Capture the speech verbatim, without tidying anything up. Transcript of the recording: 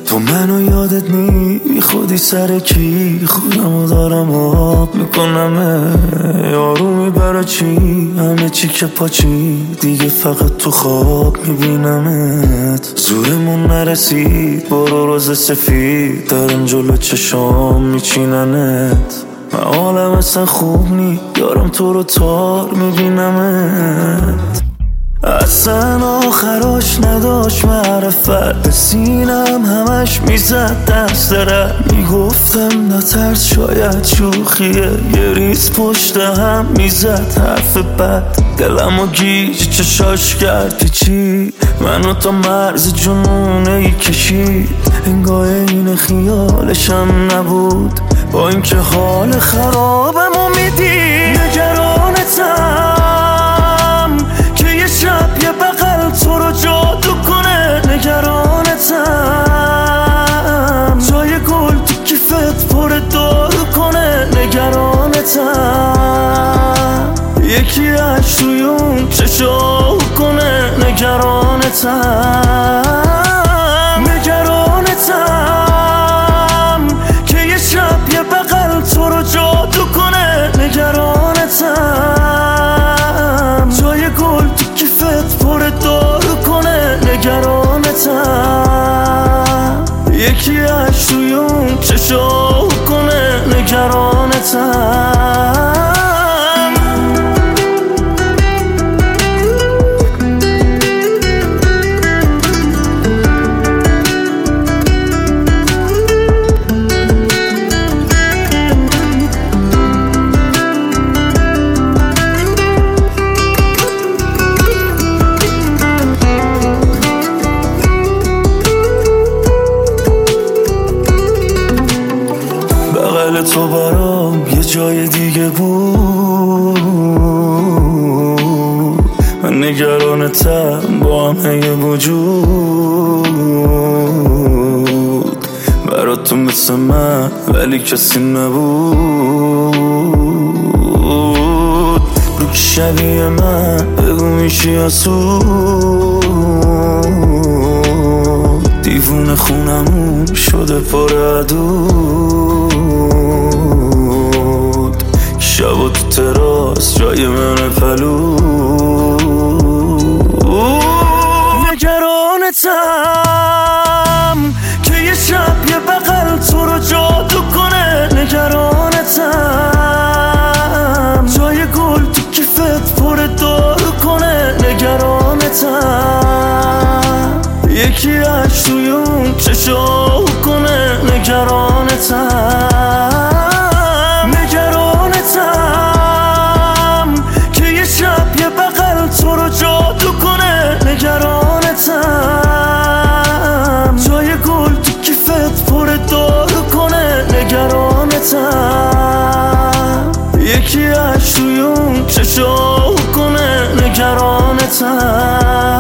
تو منو یادت نی بی خودی سر کی خودمو دارم آب میکنم یارومی برا چی همه چی که پاچی دیگه فقط تو خواب میبینمت زورمون نرسید برو روز سفید دارم جلو چشام میچیننت من حالم اصلا خوب نی دارم تو رو تار میبینمت اصلا آخراش نداشت معرفت سینم همش میزد دست رد میگفتم نترس شاید شوخیه یه ریز پشت هم میزد حرف بد دلمو گیج چشاش کردی چی منو تا مرز جنونه ای کشید انگاه این خیالشم نبود با اینکه حال خرابمو میدی نگرانتم که یه شب یه بغل تو رو جادو کنه نگرانتم جای گل تو کیفت پر دارو کنه نگرانتم یکی اش توی اون چشاو کنه نگرانتم نگرانتم که یه شب یه بغل تو رو جادو کنه نگرانتم جای گل تو کیفت پر دارو کنه نگرانتم یکی اش توی اون چشاو کنه نگرانتم تو برام یه جای دیگه بود من نگرانتم با همه وجود برات تو مثل من ولی کسی نبود رو که شبیه من بگو میشی آسود دیوونه خونمون شده پر عدود شب و تو تراس جای من پلود نگرانتم که یه شب یه بغل تو رو جادو کنه نگرانتم جای گل تو کیفت پر دارو کنه نگرانتم یکی اش توی اون چشاو کنه نگرانتم نگرانتم که یه شب یه بغل تو رو جادو کنه نگرانتم جای گل تو کیفت پر دارو کنه نگرانتم یکی اش توی اون چشاو کنه نگرانتم